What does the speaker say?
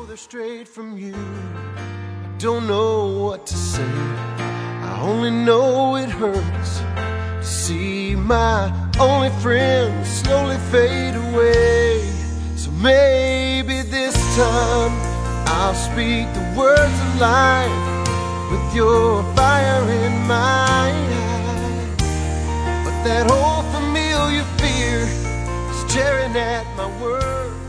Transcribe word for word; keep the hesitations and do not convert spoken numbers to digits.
they're straight from you. I don't know what to say. I only know it hurts to see my only friend slowly fade away. So maybe this time I'll speak the words of life with your fire in my eye. But that old familiar fear is tearing at my words.